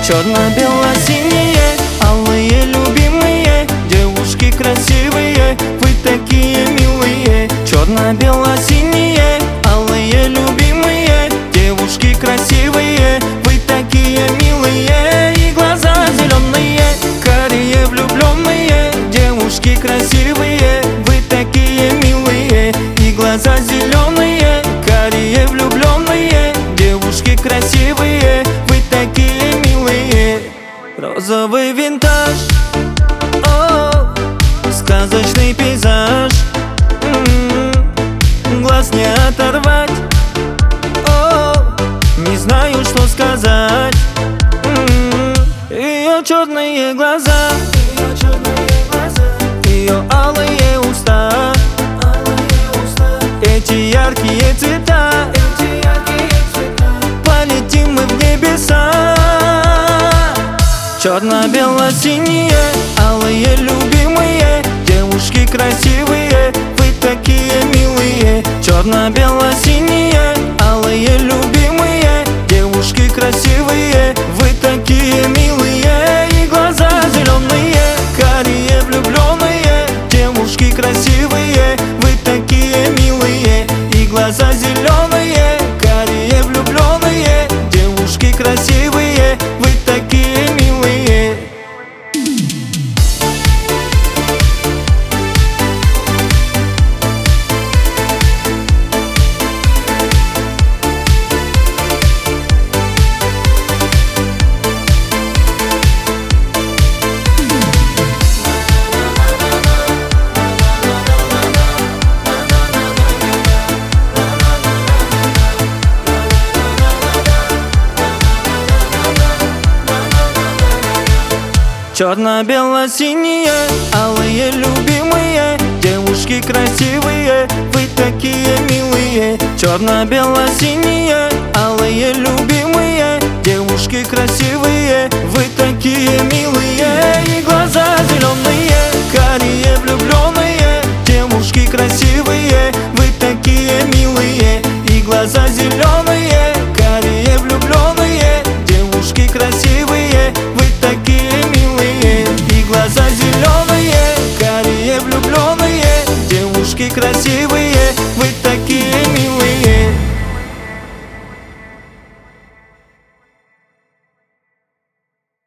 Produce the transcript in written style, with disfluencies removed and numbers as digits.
Черно-бело-синие, алые любимые, девушки красивые, вы такие милые. Черно-бело-синие, алые любимые, девушки красивые, вы такие милые. И глаза зеленые, карие влюбленные, девушки красивые, вы такие милые. И глаза зеленые, карие влюбленные, девушки красивые, вы такие милые. Розовый винтаж, о, сказочный пейзаж, глаз не оторвать, о, не знаю, что сказать. Ее черные глаза, ее алые уста, эти яркие цвета, полетим мы в небеса. Черно-бело-синие, алые любимые, девушки красивые, вы такие милые. Черно-бело-синие, алые любимые, девушки красивые, вы такие милые. И глаза зеленые, карие влюбленные, девушки красивые, вы такие милые. И глаза зеленые, карие влюбленные, девушки красивые, вы такие милые. Черно-бело-синие, алые любимые, девушки красивые, вы такие милые. Черно-бело-синие, алые